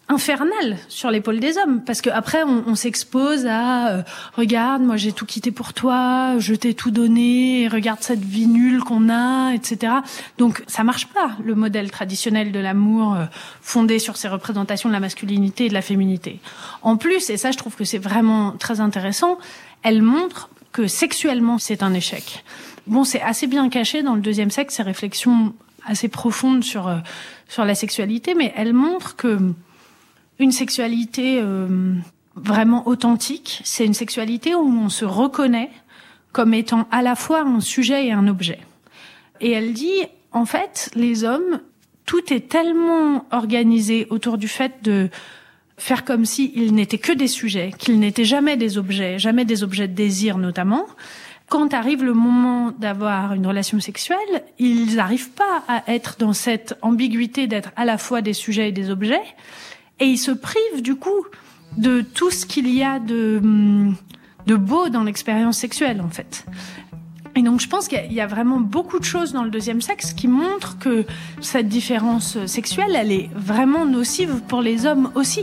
infernal sur l'épaule des hommes, parce que après on s'expose à regarde, moi j'ai tout quitté pour toi, je t'ai tout donné, regarde cette vie nulle qu'on a, etc. Donc ça marche pas, le modèle traditionnel de l'amour fondé sur ces représentations de la masculinité et de la féminité. En plus, et ça je trouve que c'est vraiment très intéressant, elle montre que sexuellement c'est un échec. Bon, c'est assez bien caché dans le deuxième sexe, ces réflexions assez profondes sur la sexualité, mais elle montre que une sexualité vraiment authentique, c'est une sexualité où on se reconnaît comme étant à la fois un sujet et un objet. Et elle dit, en fait, les hommes, tout est tellement organisé autour du fait de faire comme s'ils n'étaient que des sujets, qu'ils n'étaient jamais des objets de désir notamment. Quand arrive le moment d'avoir une relation sexuelle, ils n'arrivent pas à être dans cette ambiguïté d'être à la fois des sujets et des objets. Et ils se privent, du coup, de tout ce qu'il y a de beau dans l'expérience sexuelle, en fait. Et donc, je pense qu'il y a vraiment beaucoup de choses dans le deuxième sexe qui montrent que cette différence sexuelle, elle est vraiment nocive pour les hommes aussi.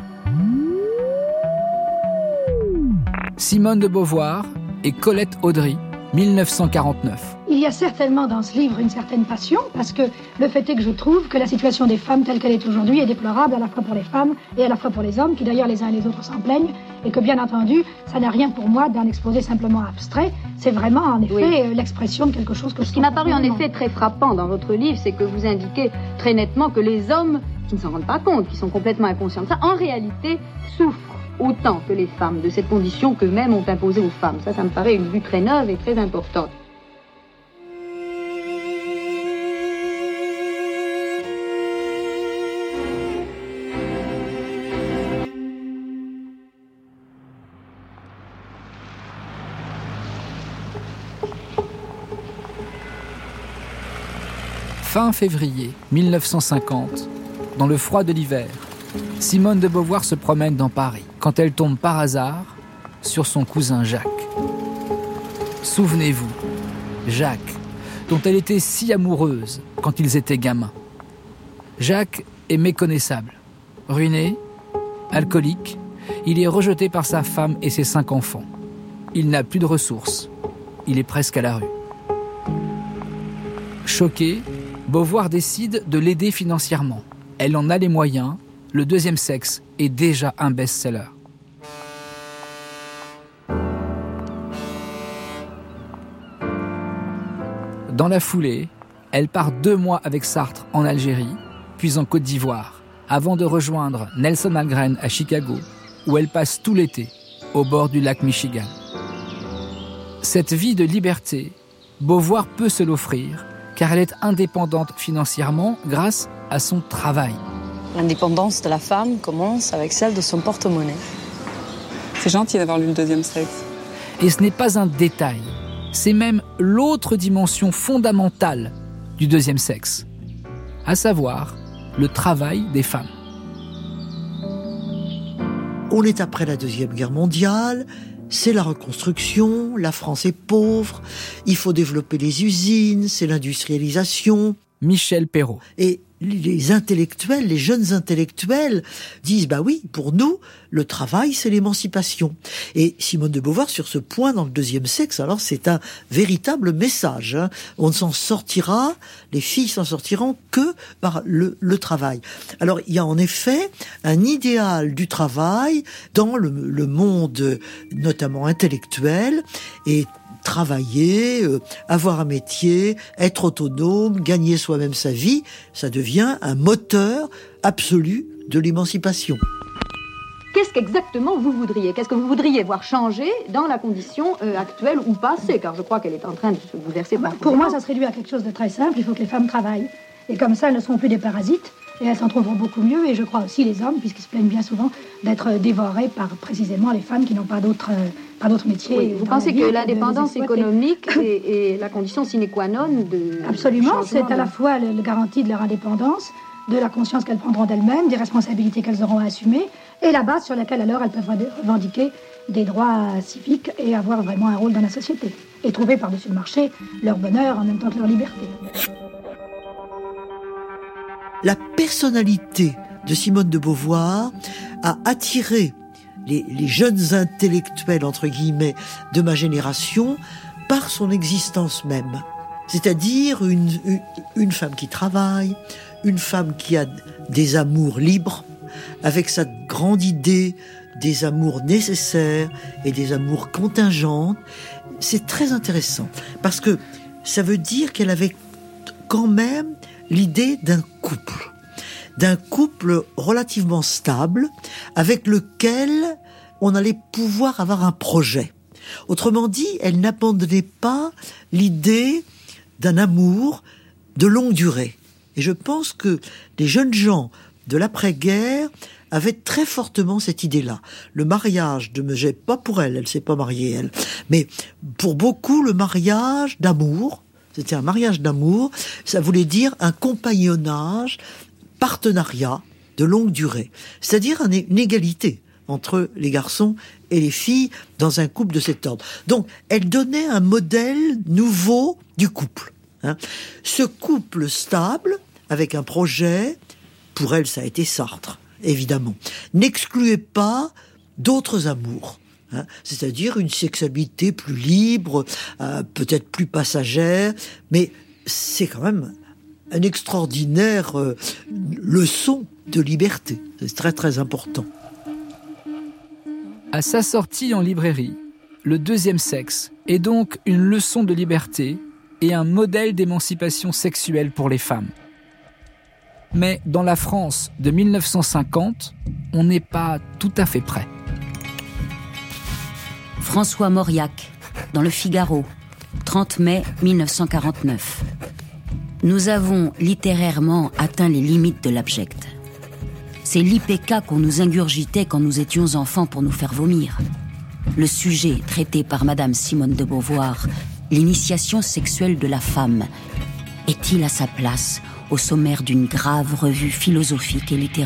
Simone de Beauvoir et Colette Audry, 1949. Il y a certainement dans ce livre une certaine passion, parce que le fait est que je trouve que la situation des femmes telle qu'elle est aujourd'hui est déplorable à la fois pour les femmes et à la fois pour les hommes, qui d'ailleurs les uns et les autres s'en plaignent, et que bien entendu, ça n'a rien pour moi d'un exposé simplement abstrait, c'est vraiment en effet l'expression de quelque chose que Ce qui m'a paru en effet très frappant dans votre livre, c'est que vous indiquez très nettement que les hommes, qui ne s'en rendent pas compte, qui sont complètement inconscients de ça, en réalité souffrent autant que les femmes de cette condition qu'eux-mêmes ont imposée aux femmes. Ça me paraît une vue très neuve et très importante. Fin février 1950, dans le froid de l'hiver, Simone de Beauvoir se promène dans Paris quand elle tombe par hasard sur son cousin Jacques. Souvenez-vous, Jacques, dont elle était si amoureuse quand ils étaient gamins. Jacques est méconnaissable, ruiné, alcoolique, il est rejeté par sa femme et ses 5 enfants. Il n'a plus de ressources, il est presque à la rue. Choquée, Beauvoir décide de l'aider financièrement. Elle en a les moyens. Le deuxième sexe est déjà un best-seller. Dans la foulée, elle part 2 mois avec Sartre en Algérie, puis en Côte d'Ivoire, avant de rejoindre Nelson Algren à Chicago, où elle passe tout l'été, au bord du lac Michigan. Cette vie de liberté, Beauvoir peut se l'offrir, car elle est indépendante financièrement grâce à son travail. L'indépendance de la femme commence avec celle de son porte-monnaie. C'est gentil d'avoir lu le deuxième sexe. Et ce n'est pas un détail, c'est même l'autre dimension fondamentale du deuxième sexe, à savoir le travail des femmes. On est après la Deuxième Guerre mondiale, c'est la reconstruction, la France est pauvre, il faut développer les usines, c'est l'industrialisation. Michel Perrault. Et les intellectuels, les jeunes intellectuels disent, bah oui, pour nous, le travail, c'est l'émancipation. Et Simone de Beauvoir, sur ce point, dans le deuxième sexe, alors c'est un véritable message. Hein. On ne s'en sortira, les filles s'en sortiront que par le travail. Alors, il y a en effet un idéal du travail dans le monde, notamment intellectuel, et travailler, avoir un métier, être autonome, gagner soi-même sa vie, ça devient un moteur absolu de l'émancipation. Qu'est-ce qu'exactement vous voudriez ? Qu'est-ce que vous voudriez voir changer dans la condition actuelle ou passée ? Car je crois qu'elle est en train de se bouleverser. Pour moi, ça se réduit à quelque chose de très simple. Il faut que les femmes travaillent. Et comme ça, elles ne seront plus des parasites. Et elles s'en trouveront beaucoup mieux. Et je crois aussi les hommes, puisqu'ils se plaignent bien souvent d'être dévorés par précisément les femmes qui n'ont pas d'autres métiers. Oui, vous pensez que l'indépendance économique est la condition sine qua non de... Absolument. C'est à la fois la garantie de leur indépendance, de la conscience qu'elles prendront d'elles-mêmes, des responsabilités qu'elles auront à assumer, et la base sur laquelle alors elles peuvent revendiquer des droits civiques et avoir vraiment un rôle dans la société. Et trouver par-dessus le marché leur bonheur en même temps que leur liberté. La personnalité de Simone de Beauvoir a attiré les jeunes intellectuels, entre guillemets, de ma génération par son existence même. C'est-à-dire une femme qui travaille, une femme qui a des amours libres, avec sa grande idée des amours nécessaires et des amours contingentes. C'est très intéressant, parce que ça veut dire qu'elle avait quand même l'idée d'un couple relativement stable, avec lequel on allait pouvoir avoir un projet. Autrement dit, elle n'abandonnait pas l'idée d'un amour de longue durée. Et je pense que les jeunes gens de l'après-guerre avaient très fortement cette idée-là. Le mariage de Megève, pas pour elle s'est pas mariée, elle, mais pour beaucoup, le mariage d'amour, c'était un mariage d'amour, ça voulait dire un compagnonnage, partenariat de longue durée. C'est-à-dire une égalité entre les garçons et les filles dans un couple de cet ordre. Donc, elle donnait un modèle nouveau du couple. Ce couple stable, avec un projet, pour elle, ça a été Sartre, évidemment, n'excluait pas d'autres amours. C'est-à-dire une sexualité plus libre, peut-être plus passagère, mais c'est quand même une extraordinaire leçon de liberté. C'est très très important. À sa sortie en librairie, Le deuxième sexe est donc une leçon de liberté et un modèle d'émancipation sexuelle pour les femmes. Mais dans la France de 1950, on n'est pas tout à fait prêt. François Mauriac, dans Le Figaro, 30 mai 1949. Nous avons littérairement atteint les limites de l'abject. C'est l'IPK qu'on nous ingurgitait quand nous étions enfants pour nous faire vomir. Le sujet traité par Madame Simone de Beauvoir, l'initiation sexuelle de la femme, est-il à sa place au sommaire d'une grave revue philosophique et littéraire ?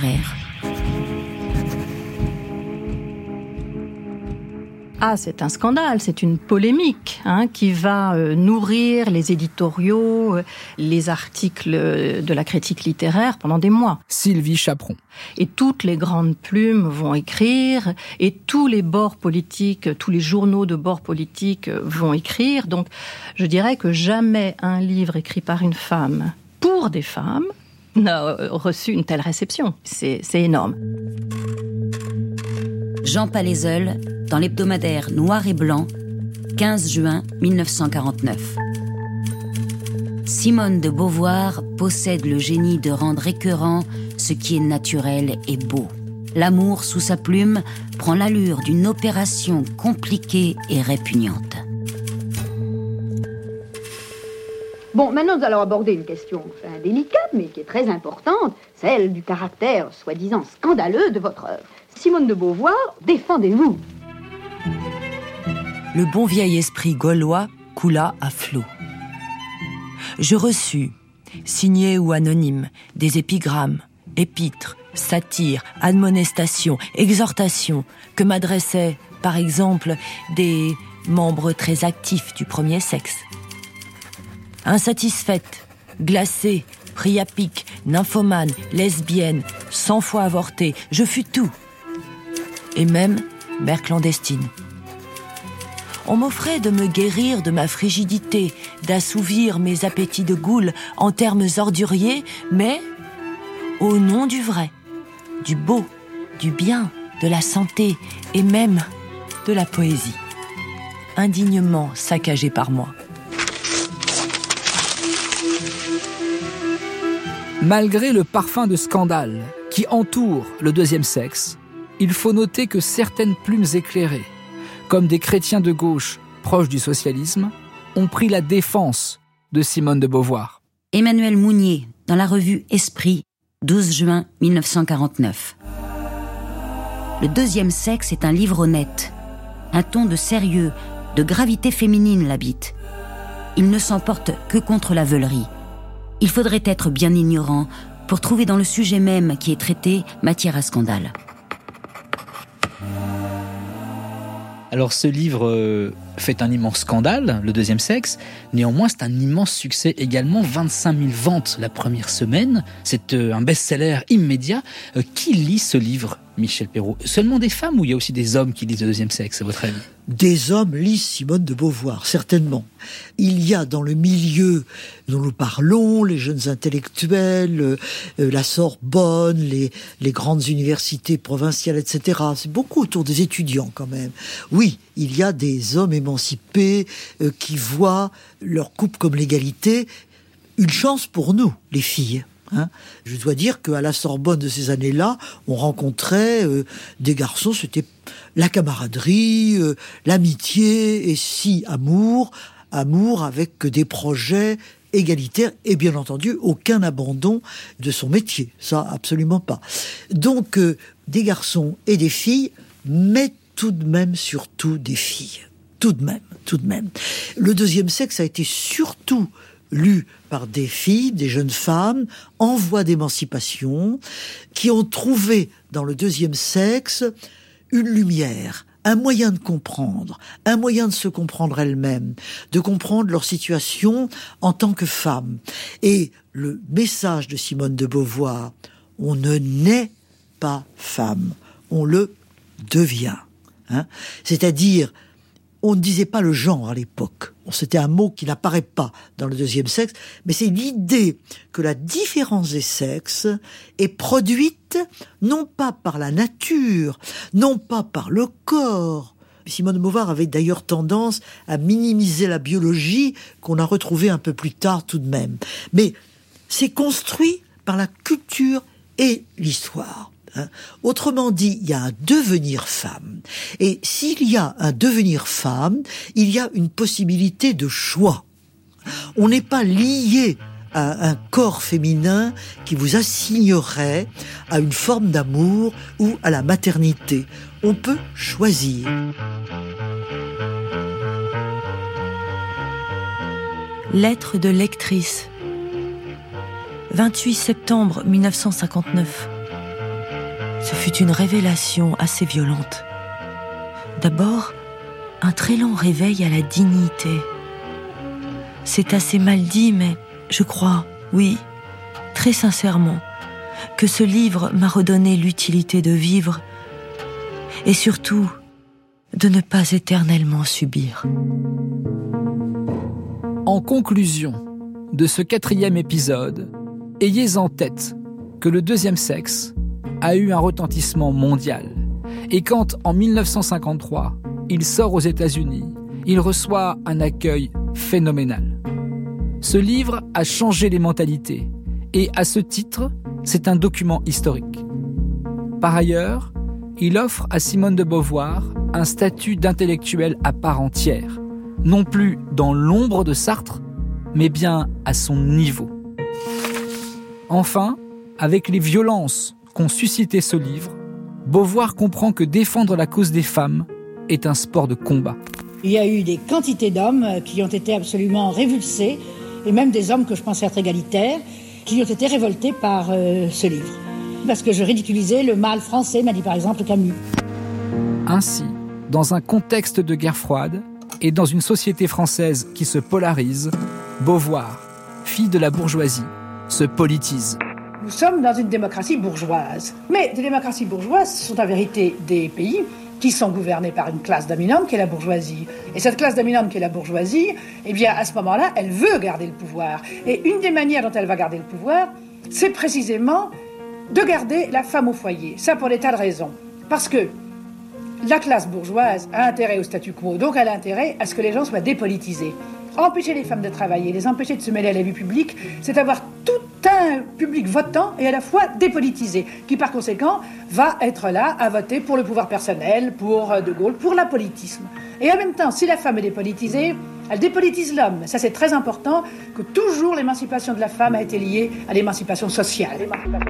Ah, c'est un scandale, c'est une polémique qui va nourrir les éditoriaux, les articles de la critique littéraire pendant des mois. Sylvie Chaperon. Et toutes les grandes plumes vont écrire, et tous les bords politiques, tous les journaux de bords politiques vont écrire. Donc, je dirais que jamais un livre écrit par une femme pour des femmes n'a reçu une telle réception. C'est énorme. Jean Palaiseul, dans l'hebdomadaire Noir et Blanc, 15 juin 1949. Simone de Beauvoir possède le génie de rendre écœurant ce qui est naturel et beau. L'amour, sous sa plume, prend l'allure d'une opération compliquée et répugnante. Bon, maintenant nous allons aborder une question délicate, mais qui est très importante, celle du caractère soi-disant scandaleux de votre œuvre. Simone de Beauvoir, défendez-vous. Le bon vieil esprit gaulois coula à flots. Je reçus, signés ou anonymes, des épigrammes, épîtres, satires, admonestations, exhortations que m'adressaient, par exemple, des membres très actifs du premier sexe. Insatisfaite, glacée, priapique, nymphomane, lesbienne, 100 fois avortée, je fus tout. Et même mère clandestine. On m'offrait de me guérir de ma frigidité, d'assouvir mes appétits de goule en termes orduriers, mais au nom du vrai, du beau, du bien, de la santé et même de la poésie. Indignement saccagé par moi. Malgré le parfum de scandale qui entoure le deuxième sexe, il faut noter que certaines plumes éclairées, comme des chrétiens de gauche proches du socialisme, ont pris la défense de Simone de Beauvoir. Emmanuel Mounier, dans la revue Esprit, 12 juin 1949. Le deuxième sexe est un livre honnête. Un ton de sérieux, de gravité féminine l'habite. Il ne s'emporte que contre la veulerie. Il faudrait être bien ignorant pour trouver dans le sujet même qui est traité matière à scandale. Alors ce livre fait un immense scandale, Le deuxième sexe. Néanmoins, c'est un immense succès également. 25 000 ventes la première semaine. C'est un best-seller immédiat. Qui lit ce livre, Michel Perrault? Seulement des femmes ou il y a aussi des hommes qui lisent Le deuxième sexe, à votre avis? Des hommes lisent Simone de Beauvoir, certainement. Il y a dans le milieu dont nous parlons, les jeunes intellectuels, la Sorbonne, les grandes universités provinciales, etc. C'est beaucoup autour des étudiants quand même. Oui, il y a des hommes émancipés qui voient leur couple comme l'égalité. Une chance pour nous, les filles. Je dois dire qu'à la Sorbonne de ces années-là, on rencontrait des garçons, c'était la camaraderie, l'amitié, et si amour avec des projets égalitaires, et bien entendu, aucun abandon de son métier, ça absolument pas. Donc, des garçons et des filles, mais tout de même surtout des filles. Tout de même. Le deuxième sexe a été surtout lu par des filles, des jeunes femmes, en voie d'émancipation, qui ont trouvé dans le deuxième sexe une lumière, un moyen de comprendre, un moyen de se comprendre elles-mêmes, de comprendre leur situation en tant que femmes. Et le message de Simone de Beauvoir, on ne naît pas femme, on le devient. C'est-à-dire, on ne disait pas le genre à l'époque. C'était un mot qui n'apparaît pas dans le deuxième sexe, mais c'est l'idée que la différence des sexes est produite non pas par la nature, non pas par le corps. Simone de Beauvoir avait d'ailleurs tendance à minimiser la biologie, qu'on a retrouvée un peu plus tard tout de même. Mais c'est construit par la culture et l'histoire. Autrement dit, il y a un devenir femme. Et s'il y a un devenir femme, il y a une possibilité de choix. On n'est pas lié à un corps féminin qui vous assignerait à une forme d'amour ou à la maternité. On peut choisir. Lettre de lectrice. 28 septembre 1959. Ce fut une révélation assez violente. D'abord, un très long réveil à la dignité. C'est assez mal dit, mais je crois, oui, très sincèrement, que ce livre m'a redonné l'utilité de vivre et surtout de ne pas éternellement subir. En conclusion de ce 4e épisode, ayez en tête que le deuxième sexe a eu un retentissement mondial. Et quand, en 1953, il sort aux États-Unis, il reçoit un accueil phénoménal. Ce livre a changé les mentalités et, à ce titre, c'est un document historique. Par ailleurs, il offre à Simone de Beauvoir un statut d'intellectuelle à part entière, non plus dans l'ombre de Sartre, mais bien à son niveau. Enfin, avec les violences qu'ont suscité ce livre, Beauvoir comprend que défendre la cause des femmes est un sport de combat. Il y a eu des quantités d'hommes qui ont été absolument révulsés, et même des hommes que je pensais être égalitaires, qui ont été révoltés par ce livre. Parce que je ridiculisais le mâle français, m'a dit par exemple Camus. Ainsi, dans un contexte de guerre froide, et dans une société française qui se polarise, Beauvoir, fille de la bourgeoisie, se politise. Nous sommes dans une démocratie bourgeoise. Mais des démocraties bourgeoises sont en vérité des pays qui sont gouvernés par une classe dominante qui est la bourgeoisie. Et cette classe dominante qui est la bourgeoisie, eh bien, à ce moment-là, elle veut garder le pouvoir. Et une des manières dont elle va garder le pouvoir, c'est précisément de garder la femme au foyer. Ça pour des tas de raisons. Parce que la classe bourgeoise a intérêt au statu quo, donc elle a intérêt à ce que les gens soient dépolitisés. Empêcher les femmes de travailler, les empêcher de se mêler à la vie publique, c'est avoir tout un public votant et à la fois dépolitisé, qui par conséquent va être là à voter pour le pouvoir personnel, pour De Gaulle, pour l'apolitisme. Et en même temps, si la femme est dépolitisée, elle dépolitise l'homme. Ça, c'est très important, que toujours l'émancipation de la femme a été liée à l'émancipation sociale.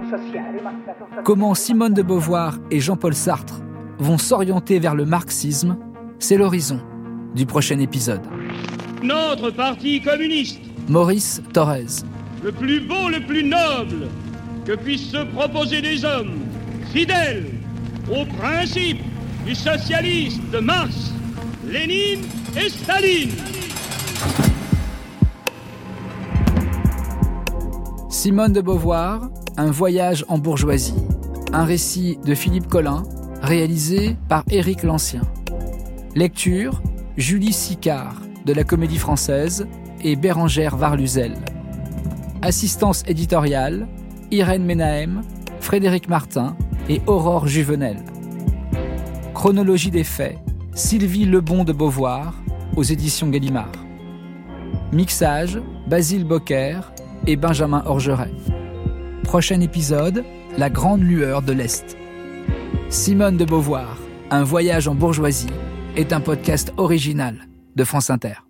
Comment Simone de Beauvoir et Jean-Paul Sartre vont s'orienter vers le marxisme, c'est l'horizon du prochain épisode. Notre parti communiste, Maurice Thorez. le plus beau, le plus noble que puissent se proposer des hommes, fidèles aux principes du socialisme de Marx, Lénine et Staline. Simone de Beauvoir, un voyage en bourgeoisie. Un récit de Philippe Collin, réalisé par Éric Lancien. Lecture, Julie Sicard, de la Comédie Française, et Bérangère Varluzel. Assistance éditoriale, Irène Ménahem, Frédéric Martin et Aurore Juvenel. Chronologie des faits, Sylvie Lebon de Beauvoir, aux éditions Gallimard. Mixage, Basile Bocquer et Benjamin Orgeret. Prochain épisode, La Grande Lueur de l'Est. Simone de Beauvoir, un voyage en bourgeoisie, est un podcast original de France Inter.